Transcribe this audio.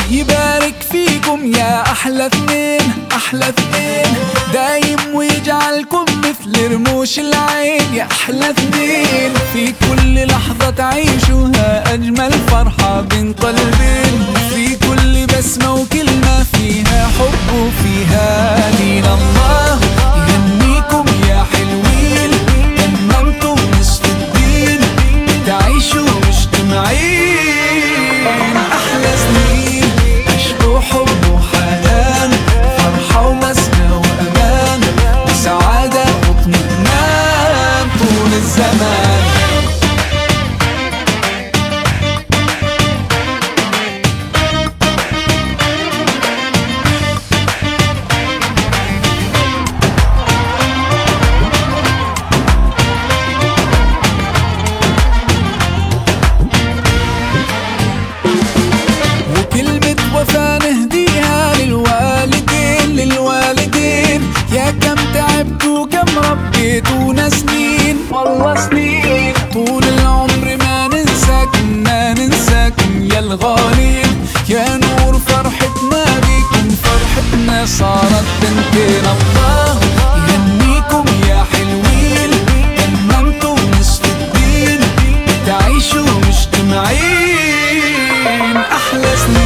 يبارك فيكم يا أحلى اتنين، أحلى اتنين، دايم ويجعلكم مثل رموش العين يا أحلى اتنين. في كل لحظة تعيشوها أجمل فرحة بين قلبين، في كل بسمة وكلمة فيها حب وفيها دين. الله يهنيكم يا حلوين، تممتم نصف الدين، تعيشوا مجتمعين أحلى سنين، عشقوا حب وحنان، فرحة وبسمة وأمان، وسعادة واطمئنان طول الزمان. وفا نهديها للوالدين، للوالدين، يا كم تعبتوا كم ربيتونا سنين، والله سنين. طول العمر ما ننساكم، ما ننساكم يا الغالين، يا نور فرحتنا بيكم، فرحتنا صارت بنتين. الله يهنيكم يا حلوين، تممتوا نصف الدين، تعيشوا مجتمعين أحلى سنين.